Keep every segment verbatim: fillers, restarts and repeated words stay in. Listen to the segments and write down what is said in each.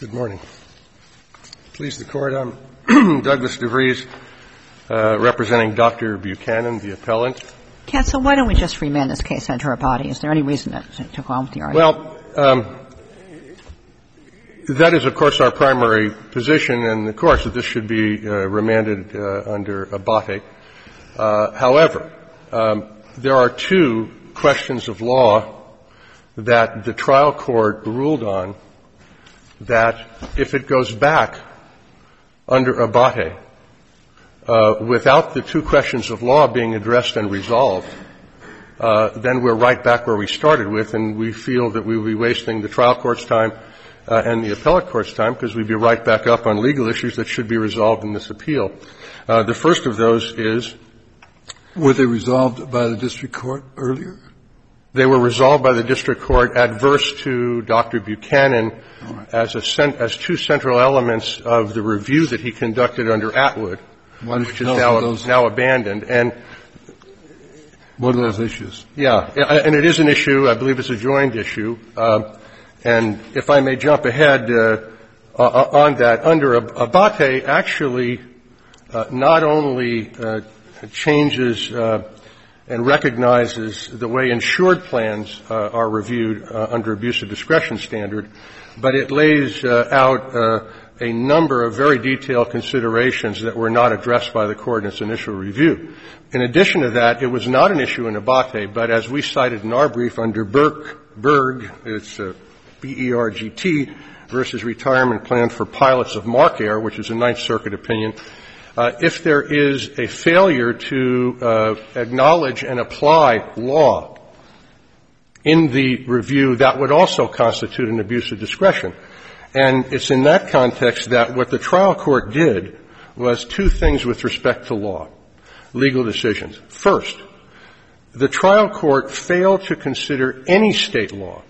Good morning. Please the Court. I'm Douglas DeVries, uh, representing Doctor Buchanan, the appellant. Counsel, why don't we just remand this case under a body? Is there any reason to, to go on with the argument? Well, um, that is, of course, our primary position, and, of course, that this should be uh, remanded uh, under abate. Uh, however, um, there are two questions of law that the trial court ruled on that if it goes back under abate, uh, without the two questions of law being addressed and resolved, uh, then we're right back where we started with, and we feel that we will be wasting the trial court's time uh, and the appellate court's time because we'd be right back up on legal issues that should be resolved in this appeal. Uh, the first of those is... Were they resolved by the district court earlier? They were resolved by the district court adverse to Doctor Buchanan right. as a cent- as two central elements of the review that he conducted under Atwood, which is now, those, now abandoned. And what are those issues? Yeah, and it is an issue. I believe it's a joined issue. Uh, and if I may jump ahead uh, on that, under abate actually uh, not only uh, changes uh, and recognizes the way insured plans uh, are reviewed uh, under abuse of discretion standard, but it lays uh, out uh, a number of very detailed considerations that were not addressed by the court in its initial review. In addition to that, it was not an issue in abate, but as we cited in our brief under Berg, Berg it's uh, B E R G T versus Retirement Plan for Pilots of Markair, which is a Ninth Circuit opinion, Uh, if there is a failure to uh, acknowledge and apply law in the review, that would also constitute an abuse of discretion. And it's in that context that what the trial court did was two things with respect to law, legal decisions. First, the trial court failed to consider any state law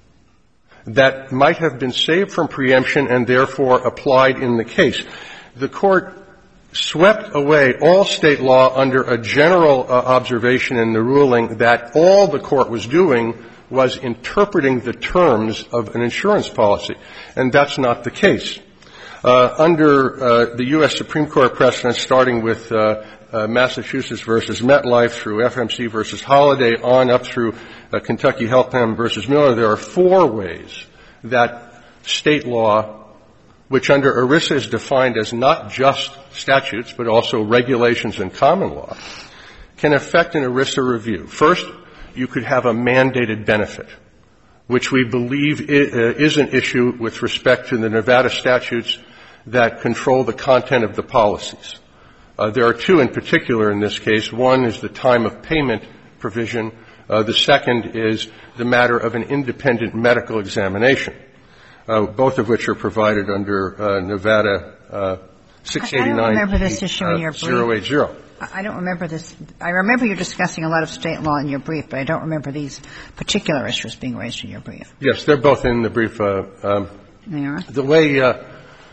that might have been saved from preemption and therefore applied in the case. The court swept away all state law under a general uh, observation in the ruling that all the court was doing was interpreting the terms of an insurance policy. And that's not the case. Uh, under uh, the U S Supreme Court precedent, starting with uh, uh, Massachusetts versus MetLife through F M C versus Holiday on up through uh, Kentucky Health Plan versus Miller, there are four ways that state law, which under ERISA is defined as not just statutes but also regulations and common law, can affect an ERISA review. First, you could have a mandated benefit, which we believe is an issue with respect to the Nevada statutes that control the content of the policies. Uh, there are two in particular in this case. One is the time of payment provision. Uh, the second is the matter of an independent medical examination. Uh, both of which are provided under uh, Nevada uh, six eighty-nine. I don't remember this issue in your brief. zero eight zero. I don't remember this. I remember you discussing a lot of state law in your brief, but I don't remember these particular issues being raised in your brief. Yes, they're both in the brief. Uh, um, they are? The way uh,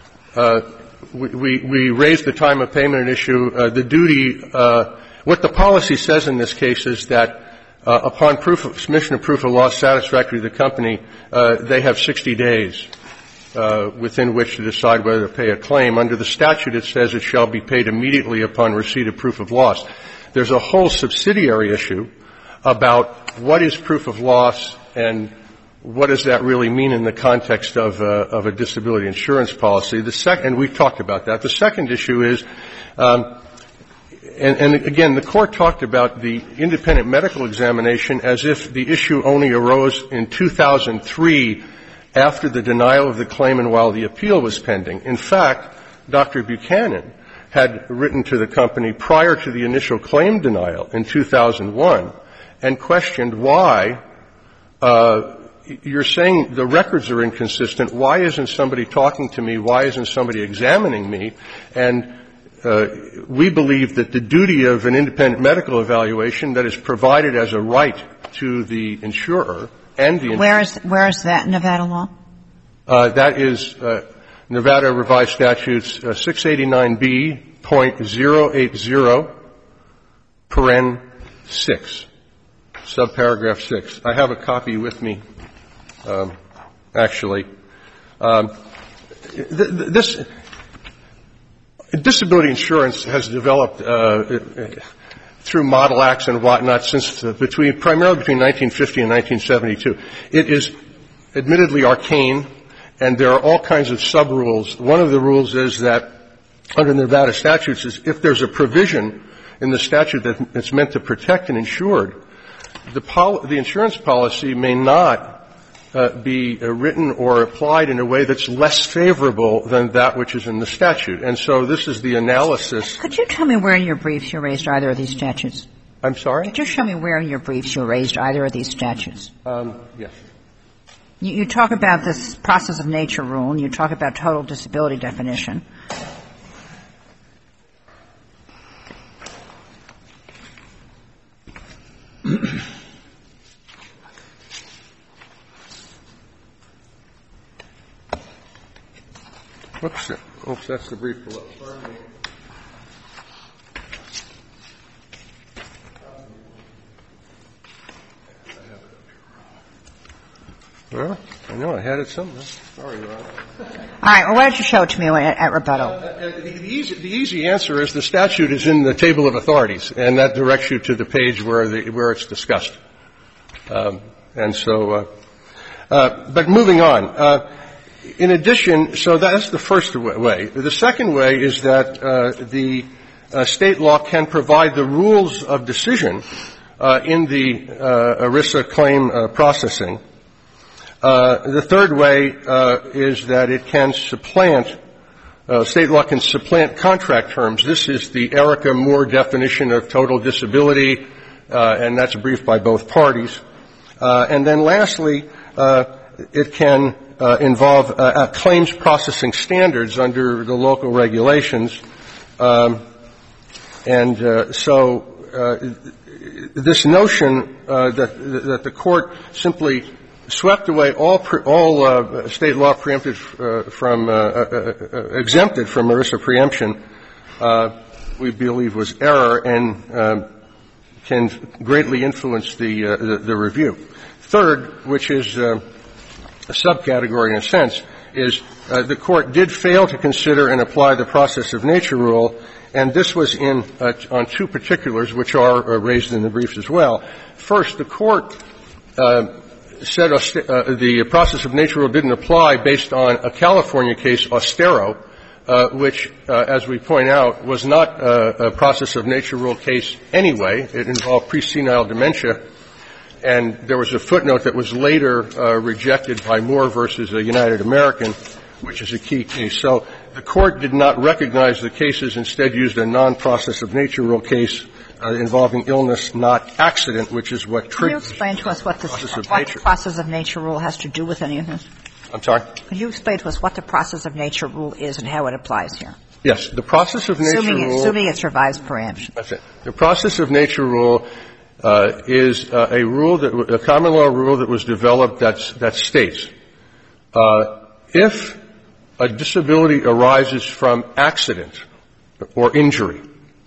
uh, we, we, we raised the time of payment issue, uh, the duty, uh, what the policy says in this case is that Uh, upon proof of, submission of proof of loss satisfactory to the company, uh, they have sixty days uh, within which to decide whether to pay a claim. Under the statute, it says it shall be paid immediately upon receipt of proof of loss. There's a whole subsidiary issue about what is proof of loss and what does that really mean in the context of, uh, of a disability insurance policy. The second, and we've talked about that. The second issue is um, And, and again, the court talked about the independent medical examination as if the issue only arose in two thousand three after the denial of the claim and while the appeal was pending. In fact, Doctor Buchanan had written to the company prior to the initial claim denial in two thousand one and questioned why uh, you're saying the records are inconsistent. Why isn't somebody talking to me? Why isn't somebody examining me? And Uh, we believe that the duty of an independent medical evaluation that is provided as a right to the insurer and the insurer. Where is, where is that in Nevada law? Uh, that is uh, Nevada Revised Statutes uh, six eighty-nine B point zero eight zero, paren six, subparagraph six. I have a copy with me, um, actually. Um, this disability insurance has developed uh, through model acts and whatnot since uh, between primarily between nineteen fifty and nineteen seventy-two. It is admittedly arcane, and there are all kinds of sub-rules. One of the rules is that under Nevada statutes is if there's a provision in the statute that it's meant to protect an insured, the, pol- the insurance policy may not uh, be uh, written or applied in a way that's less favorable than that which is in the statute. And so this is the analysis. Could you tell me where in your briefs you raised either of these statutes? I'm sorry? Could you show me where in your briefs you raised either of these statutes? Um, yes. You, you talk about this process of nature rule, and you talk about total disability definition. Oops, oops, that's the brief below. Pardon me. Well, I know I had it somewhere. Sorry, Ron. All right. Well, why don't you show it to me at, at rebuttal? Uh, the, the, easy, the easy answer is the statute is in the table of authorities, and that directs you to the page where the, where it's discussed. Um, and so, uh, uh, but moving on. Uh, in addition, so that's the first way. The second way is that uh, the uh, state law can provide the rules of decision uh, in the uh, ERISA claim uh, processing. Uh, the third way uh, is that it can supplant, uh, state law can supplant contract terms. This is the Erica Moore definition of total disability, uh, and that's briefed by both parties. Uh, and then lastly, uh, it can uh, involve uh, uh, claims processing standards under the local regulations. Um, and uh, so uh, this notion uh, that, that the court simply swept away all pre- all uh, state law preempted uh, from uh, uh, uh, exempted from ERISA preemption, uh, we believe was error and uh, can greatly influence the, uh, the the review. Third, which is uh, a subcategory in a sense, is uh, the court did fail to consider and apply the process of nature rule, and this was in uh, on two particulars which are uh, raised in the briefs as well. First, the court uh, said uh, the process of nature rule didn't apply based on a California case, Austero, uh, which, uh, as we point out, was not uh, a process of nature rule case anyway. It involved pre-senile dementia, and there was a footnote that was later uh, rejected by Moore versus a United American, which is a key case. So the court did not recognize the cases, instead used a non-process of nature rule case Uh, involving illness, not accident, which is what triggers the process of nature. Can you explain to us what, this, what the process of nature rule has to do with any of this? I'm sorry? Can you explain to us what the process of nature rule is and how it applies here? Yes. The process of nature assuming rule. It, assuming it survives preemption. That's it. The process of nature rule uh, is uh, a rule that, a common law rule that was developed that's, that states uh, if a disability arises from accident or injury,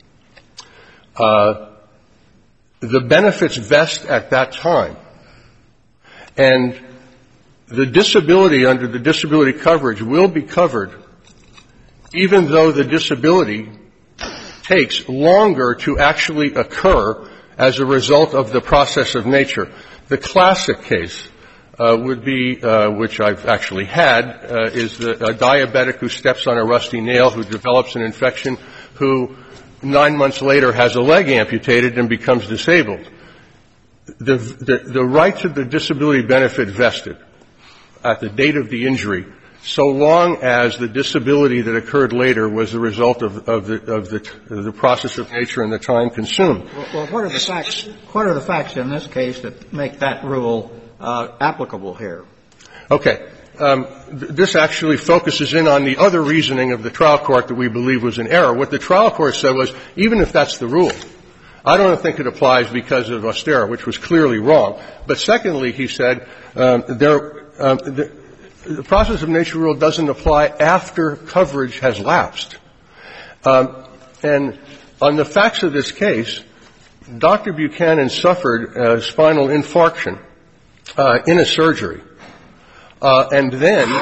Uh, the benefits vest at that time, and the disability under the disability coverage will be covered even though the disability takes longer to actually occur as a result of the process of nature. The classic case uh, would be, uh, which I've actually had, uh, is the, a diabetic who steps on a rusty nail, who develops an infection, who nine months later has a leg amputated and becomes disabled. The, the, the right to the disability benefit vested at the date of the injury, so long as the disability that occurred later was the result of, of, the, of, the, of the process of nature and the time consumed. Well, well, what are the facts? What are the facts in this case that make that rule uh, applicable here? Okay. Um, th- this actually focuses in on the other reasoning of the trial court that we believe was an error. What the trial court said was, even if that's the rule, I don't think it applies because of Austero, which was clearly wrong. But secondly, he said, um, there, um, the, the process of nature rule doesn't apply after coverage has lapsed. Um, and on the facts of this case, Doctor Buchanan suffered a spinal infarction uh, in a surgery. Uh, and then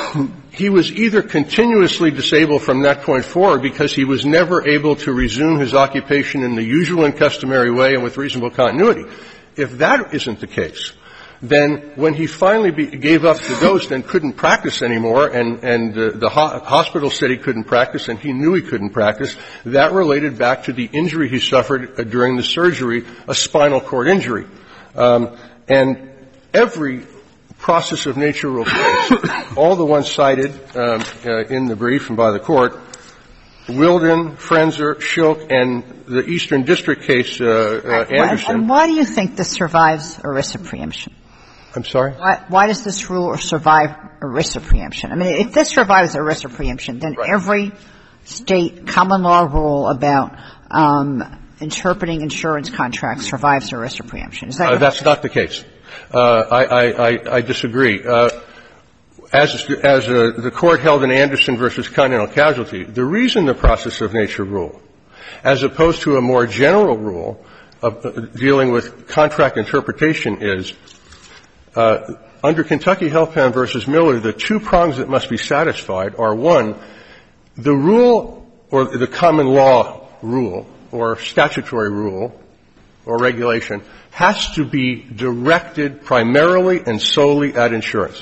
he was either continuously disabled from that point forward because he was never able to resume his occupation in the usual and customary way and with reasonable continuity. If that isn't the case, then when he finally be, gave up the ghost and couldn't practice anymore, and, and uh, the ho- hospital said he couldn't practice and he knew he couldn't practice, that related back to the injury he suffered uh, during the surgery, a spinal cord injury. Um, and every process of nature rule case, all the ones cited um, uh, in the brief and by the court, Wilden, Frenzer, Schilk, and the Eastern District case, uh, uh, Anderson. And why do you think this survives ERISA preemption? I'm sorry? Why, why does this rule survive ERISA preemption? I mean, if this survives ERISA preemption, then right. every state common law rule about um, interpreting insurance contracts survives ERISA preemption. Is that uh, that's not the case. Uh, I, I, I, I disagree. Uh, as as uh, the court held in Anderson versus Continental Casualty, the reason the process of nature rule, as opposed to a more general rule of uh, dealing with contract interpretation, is uh, under Kentucky Health Plan versus Miller, the two prongs that must be satisfied are, one, the rule or the common law rule or statutory rule or regulation has to be directed primarily and solely at insurance.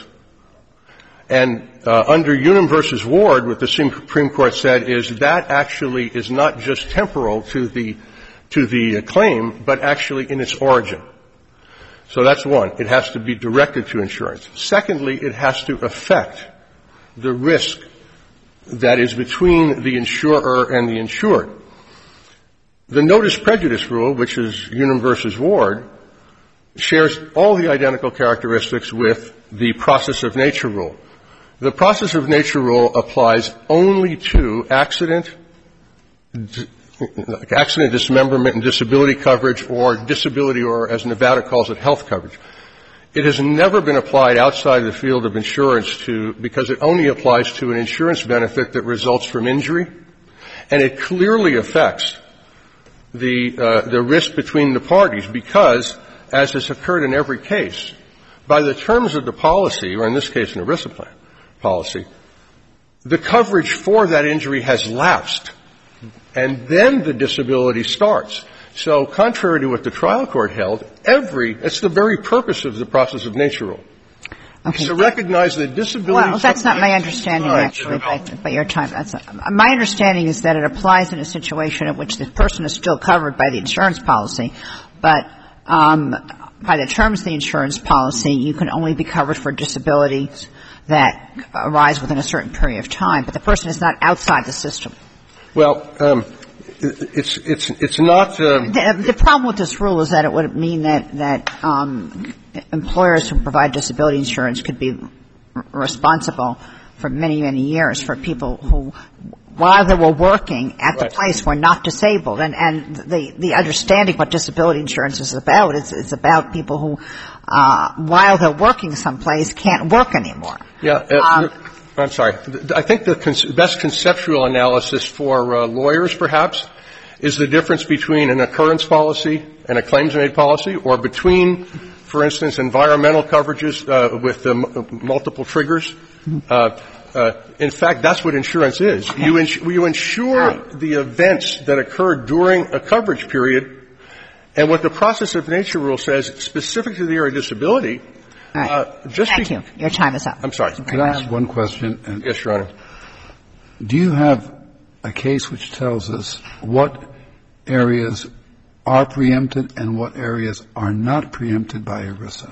And uh, under Unum versus Ward, what the Supreme Court said is that actually is not just temporal to the to the claim, but actually in its origin. So that's one. It has to be directed to insurance. Secondly, it has to affect the risk that is between the insurer and the insured. The notice prejudice rule, which is Unum versus Ward, shares all the identical characteristics with the process of nature rule. The process of nature rule applies only to accident, accident dismemberment and disability coverage, or disability, or as Nevada calls it, health coverage. It has never been applied outside the field of insurance to, because it only applies to an insurance benefit that results from injury, and it clearly affects the uh, the risk between the parties because, as has occurred in every case, by the terms of the policy, or in this case an ERISA plan policy, the coverage for that injury has lapsed, and then the disability starts. So contrary to what the trial court held, every – it's the very purpose of the process of nature rule. Okay. To recognize that disability – Well, that's not my understanding, actually, by, by your time. That's not, my understanding is that it applies in a situation in which the person is still covered by the insurance policy, but um, by the terms of the insurance policy, you can only be covered for disabilities that arise within a certain period of time, but the person is not outside the system. Well, um, it's it's it's not. Um, the, the problem with this rule is that it would mean that that um, employers who provide disability insurance could be r- responsible for many many years for people who, while they were working at right. the place, were not disabled. And and the the understanding what disability insurance is about is it's about people who, uh, while they're working someplace, can't work anymore. Yeah. Uh, um, I'm sorry. I think the con- best conceptual analysis for uh, lawyers, perhaps, is the difference between an occurrence policy and a claims-made policy, or between, for instance, environmental coverages uh, with uh, m- multiple triggers. Uh, uh, in fact, that's what insurance is. Okay. You, ins- you insure right. the events that occurred during a coverage period, and what the process of nature rule says, specific to the area of disability, All right. Uh, just Thank be- you. Your time is up. I'm sorry. Could I ask one question? Yes, Your Honor. Do you have a case which tells us what areas are preempted and what areas are not preempted by ERISA?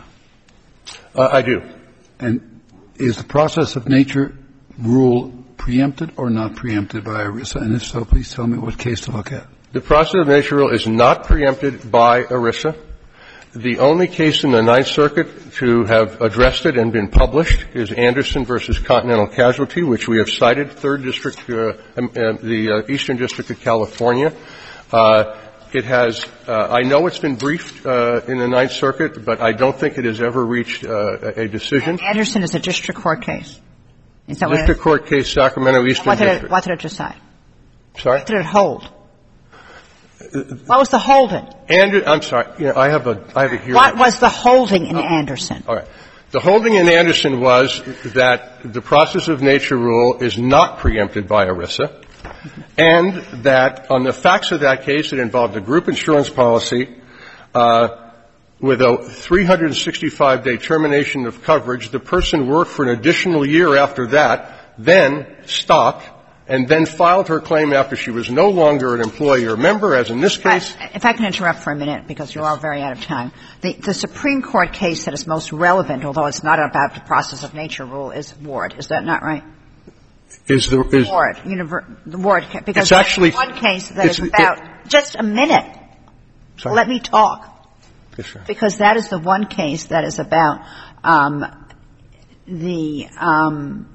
Uh, I do. And is the process of nature rule preempted or not preempted by ERISA? And if so, please tell me what case to look at. The process of nature rule is not preempted by ERISA. The only case in the Ninth Circuit to have addressed it and been published is Anderson versus Continental Casualty, which we have cited, Third District, uh, um, uh, the uh, Eastern District of California. Uh, it has, uh, I know it's been briefed uh, in the Ninth Circuit, but I don't think it has ever reached uh, a decision. Anderson is a district court case. Is that district what it is? Court case, Sacramento Eastern what did District. It, what did it decide? Sorry? What did it hold? What was the holding? Andrew, I'm sorry. You know, I have a, I have a hearing. What was the holding in oh, Anderson? All right. The holding in Anderson was that the process of nature rule is not preempted by ERISA, and that on the facts of that case, it involved a group insurance policy uh, with a three hundred sixty-five day termination of coverage. The person worked for an additional year after that, then stopped, and then filed her claim after she was no longer an employee or member, as in this case. If I can interrupt for a minute, because you are very out of time. The, the Supreme Court case that is most relevant, although it's not about the process of nature rule, is Ward. Is that not right? Is the is Ward, univer, the Ward, because it's actually one case that is about it, just a minute. Sorry? Let me talk. Yes, sir. Because that is the one case that is about um, the um,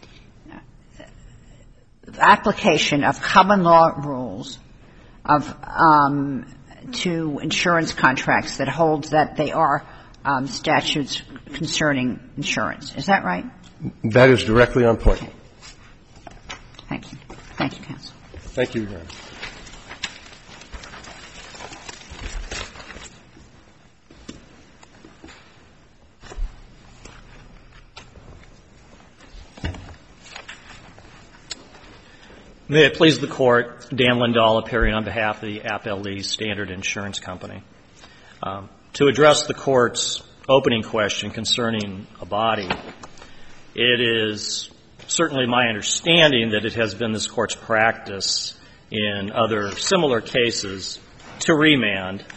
application of common law rules of um, to insurance contracts that holds that they are um, statutes concerning insurance. Is that right? That is directly on point. Thank you. Thank you, counsel. Thank you, Your Honor. May it please the Court, Dan Lindahl appearing on behalf of the Appellee Standard Insurance Company. Um, to address the Court's opening question concerning a body, it is certainly my understanding that it has been this Court's practice in other similar cases to remand.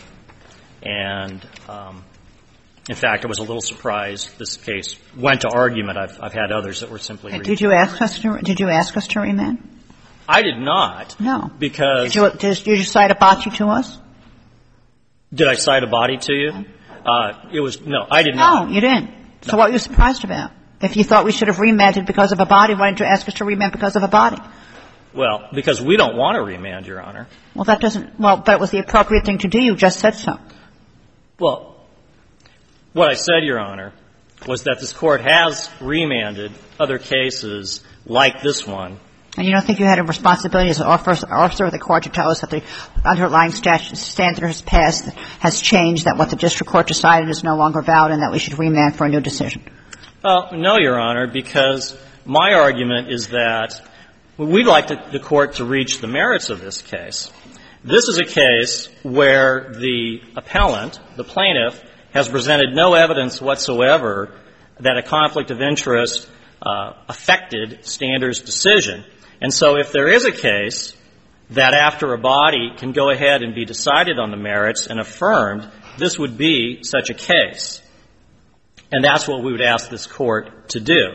And, um, in fact, I was a little surprised this case went to argument. I've, I've had others that were simply remand. Did you ask us to, did you ask us to remand? I did not. No. Because. Did you, did, did you cite a body to us? Did I cite a body to you? Uh, it was, no, I did no, not. No, you didn't. So no. what were you surprised about? If you thought we should have remanded because of a body, why didn't you ask us to remand because of a body? Well, because we don't want to remand, Your Honor. Well, that doesn't, well, but it was the appropriate thing to do. You just said so. Well, what I said, Your Honor, was that this Court has remanded other cases like this one. And you don't think you had a responsibility as an officer of the Court to tell us that the underlying statute standard has passed, has changed, that what the district court decided is no longer valid, and that we should remand for a new decision? Uh, no, Your Honor, because my argument is that we'd like the, the Court to reach the merits of this case. This is a case where the appellant, the plaintiff, has presented no evidence whatsoever that a conflict of interest uh, affected Stander's decision. And so if there is a case that after a body can go ahead and be decided on the merits and affirmed, this would be such a case. And that's what we would ask this Court to do.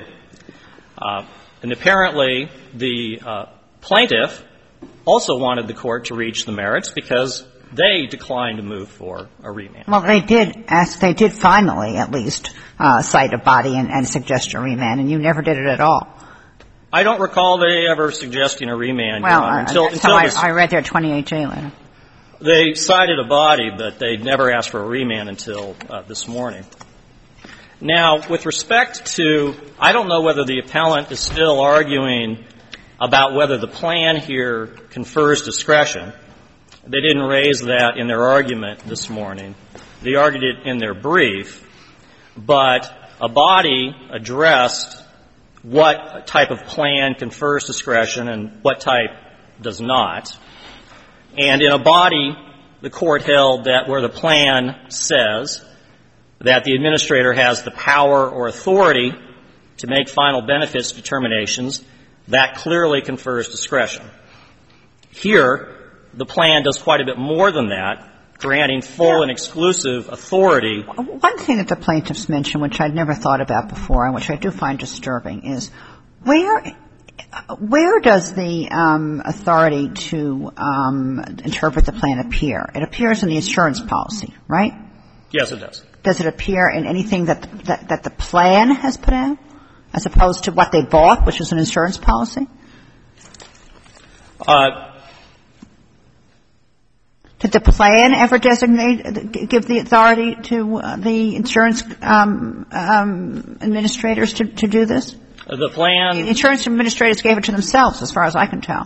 Uh, and apparently the uh, plaintiff also wanted the Court to reach the merits because they declined to move for a remand. Well, they did ask, they did finally at least uh, cite a body and, and suggest a remand, and you never did it at all. I don't recall they ever suggesting a remand, well, Your Honor, uh, until, that's until how I, this, I read their twenty-eight J letter. They cited a body, but they never asked for a remand until uh, this morning. Now, with respect to, I don't know whether the appellant is still arguing about whether the plan here confers discretion. They didn't raise that in their argument this morning. They argued it in their brief, but a body addressed what type of plan confers discretion and what type does not. And in a body, the Court held that where the plan says that the administrator has the power or authority to make final benefits determinations, that clearly confers discretion. Here, the plan does quite a bit more than that, granting full and exclusive authority. One thing that the plaintiffs mentioned, which I'd never thought about before and which I do find disturbing, is where where does the um, authority to um, interpret the plan appear? It appears in the insurance policy, right? Yes, it does. Does it appear in anything that the, that, that the plan has put out, as opposed to what they bought, which is an insurance policy? Uh, Did the plan ever designate, give the authority to uh, the insurance um, um, administrators to, to do this? The plan. The insurance administrators gave it to themselves, as far as I can tell.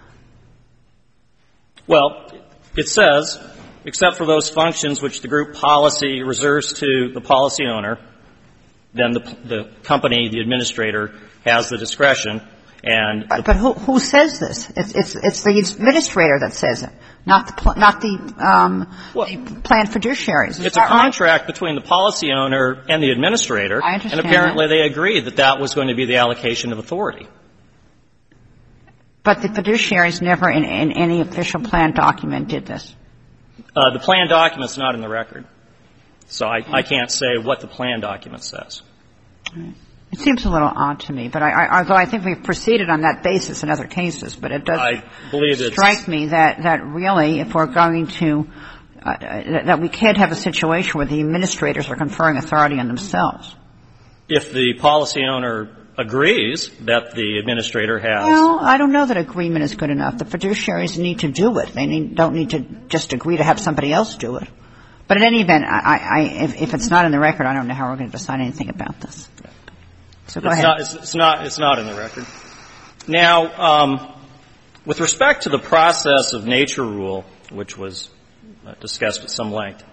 Well, it says, except for those functions which the group policy reserves to the policy owner, then the, the company, the administrator, has the discretion. And but, but who, who says this? It's, it's, it's the administrator that says it, not the, pl- not the, um, well, the planned fiduciaries. Is it's a contract right? between the policy owner and the administrator. I understand and apparently that. they agreed that that was going to be the allocation of authority. But the fiduciaries never in, in any official plan document did this. Uh, the plan document's not in the record. So I, I can't say what the plan document says. Right. It seems a little odd to me, but I, I, although I think we've proceeded on that basis in other cases, but it does I believe strike me that, that really, if we're going to, uh, that we can't have a situation where the administrators are conferring authority on themselves. If the policy owner agrees that the administrator has. Well, I don't know that agreement is good enough. The fiduciaries need to do it. They need, don't need to just agree to have somebody else do it. But in any event, I, I, if, if it's not in the record, I don't know how we're going to decide anything about this. So go it's ahead. Not, it's, it's not. It's not in the record. Now, um, with respect to the process of nature rule, which was uh, discussed at some length,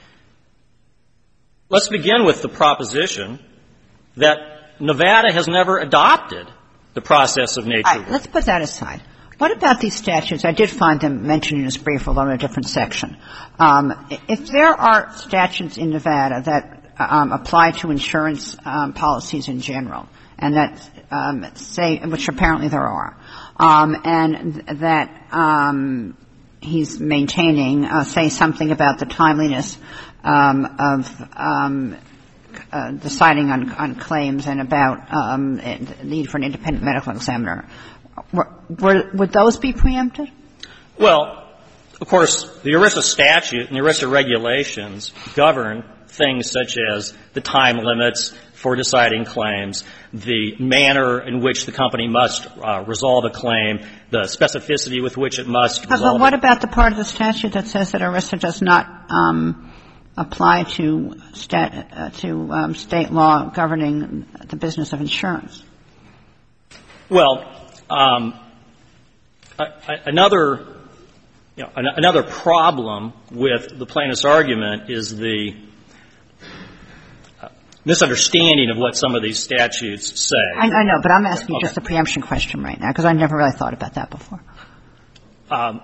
let's begin with the proposition that Nevada has never adopted the process of nature All right, rule. let's put that aside. What about these statutes? I did find them mentioned in this brief, although in a different section. Um, if there are statutes in Nevada that um, apply to insurance um, policies in general, and that um, say, which apparently there are, um, and that um, he's maintaining, uh, say something about the timeliness um, of um, uh, deciding on, on claims and about um, the need for an independent medical examiner. Were, were, would those be preempted? Well, of course, the ERISA statute and the ERISA regulations govern things such as the time limits for deciding claims, the manner in which the company must uh, resolve a claim, the specificity with which it must resolve it. But what about the part of the statute that says that ERISA does not um, apply to, stat, uh, to um, state law governing the business of insurance? Well, Um, another, you know, another problem with the plaintiff's argument is the uh, misunderstanding of what some of these statutes say. I, I know, but I'm asking okay. just a preemption question right now, because I never really thought about that before. Um,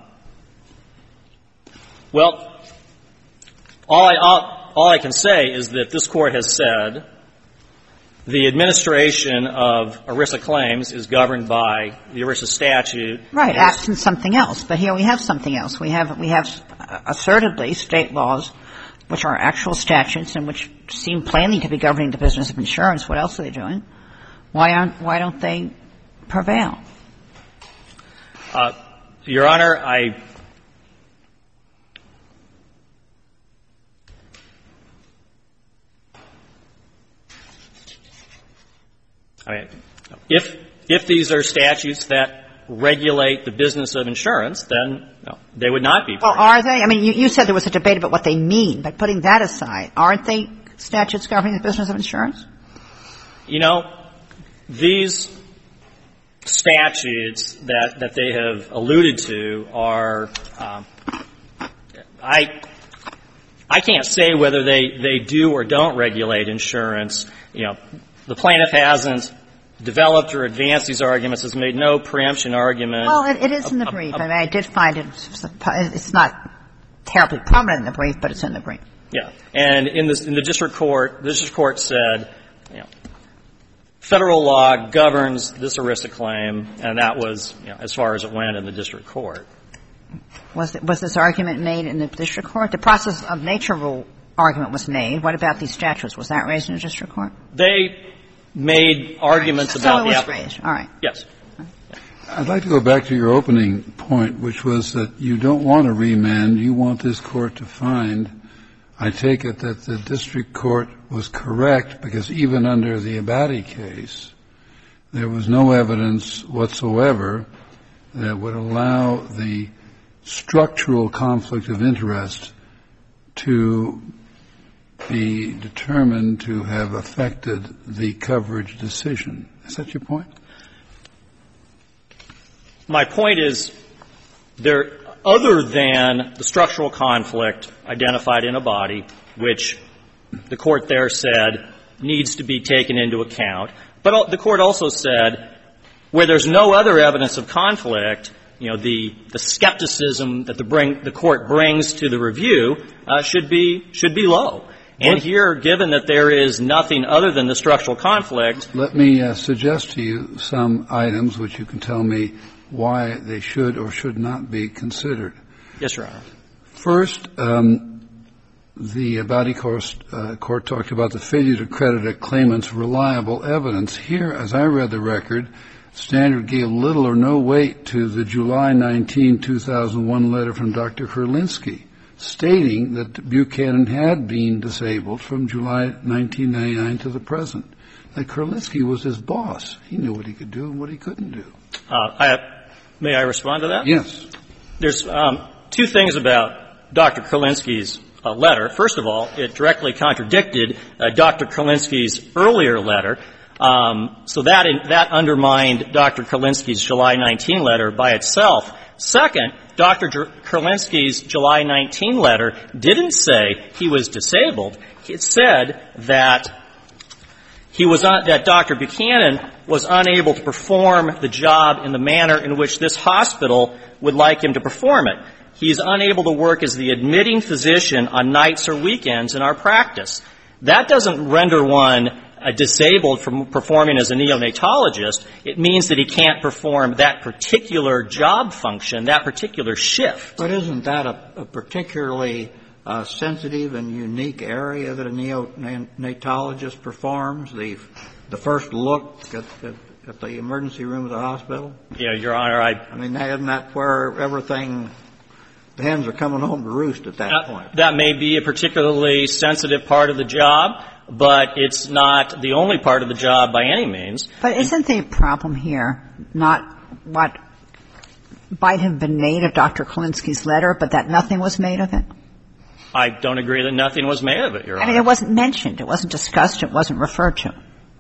well, all I, all, all I can say is that this Court has said the administration of ERISA claims is governed by the ERISA statute. Right, absent something else. But here we have something else. We have, we have assertedly state laws, which are actual statutes and which seem plainly to be governing the business of insurance. What else are they doing? Why aren't, why don't they prevail? Uh, Your Honor, I, I mean, if if these are statutes that regulate the business of insurance, then no, they would not be. Well, are they? I mean, you, you said there was a debate about what they mean, but putting that aside, aren't they statutes governing the business of insurance? You know, these statutes that that they have alluded to are, um, I I can't say whether they they do or don't regulate insurance. You know, the plaintiff hasn't developed or advanced these arguments, has made no preemption argument. Well, it, it is in the brief. I mean, I did find it, it's not terribly prominent in the brief, but it's in the brief. Yeah. And in the, in the district court, the district court said, you know, federal law governs this ERISA claim, and that was, you know, as far as it went in the district court. Was, it, was this argument made in the district court? The process of nature rule argument was made. What about these statutes? Was that raised in the district court? They made arguments so about it was the raised. All right. Yes. I'd like to go back to your opening point, which was that you don't want a remand. You want this court to find, I take it, that the district court was correct, because even under the Abadi case, there was no evidence whatsoever that would allow the structural conflict of interest to be determined to have affected the coverage decision. Is that your point? My point is, there, other than the structural conflict identified in Abadi, which the court there said needs to be taken into account. But the Court also said where there's no other evidence of conflict, you know, the, the skepticism that the, bring, the Court brings to the review uh, should be should be low. And here, given that there is nothing other than the structural conflict. Let me uh, suggest to you some items which you can tell me why they should or should not be considered. Yes, Your Honor. First, um, the Abadi court, uh, court talked about the failure to credit a claimant's reliable evidence. Here, as I read the record, Standard gave little or no weight to the July nineteenth, two thousand one letter from Doctor Kurlinski, stating that Buchanan had been disabled from July nineteen ninety-nine to the present. That Kurlinski was his boss. He knew what he could do and what he couldn't do. Uh, I, may I respond to that? Yes. There's um, two things about Doctor Kurlinski's uh, letter. First of all, it directly contradicted uh, Doctor Kurlinski's earlier letter. Um, so that in, that undermined Doctor Kurlinski's July nineteenth letter by itself. Second, Doctor Kurlinski's July nineteenth letter didn't say he was disabled. It said that he was un- that Doctor Buchanan was unable to perform the job in the manner in which this hospital would like him to perform it. He is unable to work as the admitting physician on nights or weekends in our practice. That doesn't render one Uh, disabled from performing as a neonatologist. It means that he can't perform that particular job function, that particular shift. But isn't that a, a particularly uh, sensitive and unique area that a neonatologist performs? The the first look at, at, at the emergency room of the hospital? Yeah, Your Honor, I... I mean, isn't that where everything... The hens are coming home to roost at that uh, point. That may be a particularly sensitive part of the job, but it's not the only part of the job by any means. But isn't the problem here not what might have been made of Doctor Kurlinski's letter, but that nothing was made of it? I don't agree that nothing was made of it, Your Honor. I mean, it wasn't mentioned. It wasn't discussed. It wasn't referred to.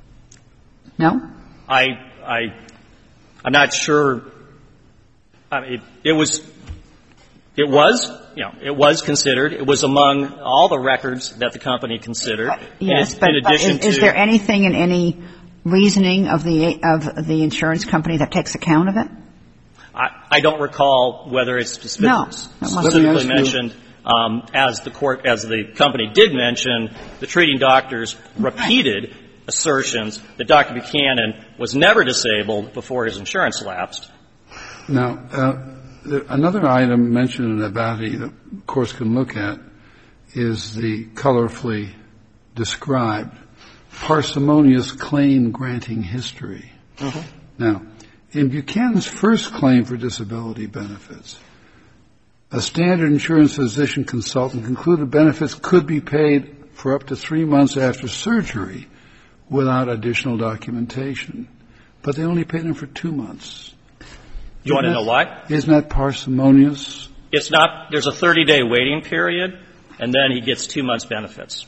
No? I, I, I'm not sure. I mean, it, it was... It was, you know, it was considered. It was among all the records that the company considered. Uh, yes, in, but, in addition but is, is to, there anything in any reasoning of the of the insurance company that takes account of it? I, I don't recall whether it's specific, no, specifically mentioned. Um, as the court, as the company did mention, the treating doctors repeated right. assertions that Doctor Buchanan was never disabled before his insurance lapsed. Now. Uh, Another item mentioned in Abadi that the courts can look at is the colorfully described parsimonious claim granting history. Mm-hmm. Now, in Buchanan's first claim for disability benefits, a standard insurance physician consultant concluded benefits could be paid for up to three months after surgery without additional documentation. But they only paid him for two months. You want to know why? Isn't that parsimonious? It's not. There's a thirty-day waiting period, and then he gets two months' benefits.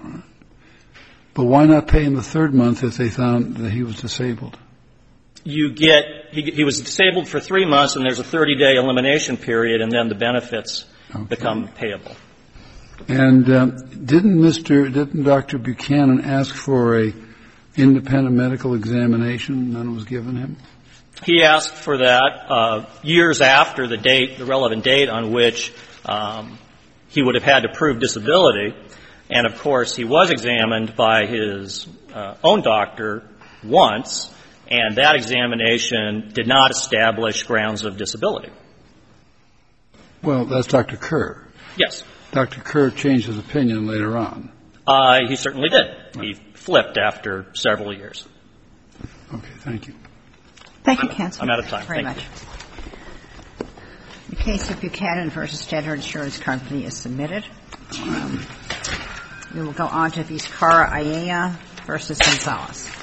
But why not pay him the third month if they found that he was disabled? You get he, he was disabled for three months, and there's a thirty-day elimination period, and then the benefits okay. become payable. And um, didn't Mister didn't Doctor Buchanan ask for a independent medical examination? None was given him. He asked for that uh, years after the date, the relevant date on which um, he would have had to prove disability. And, of course, he was examined by his uh, own doctor once, and that examination did not establish grounds of disability. Well, that's Doctor Kerr. Yes. Doctor Kerr changed his opinion later on. Uh, he certainly did. He flipped after several years. Okay, thank you. Thank you, counsel. I'm out of time. Very Thank much. You. The case of Buchanan versus Standard Insurance Company is submitted. Um, we will go on to Vizcarra Ayala versus Gonzalez.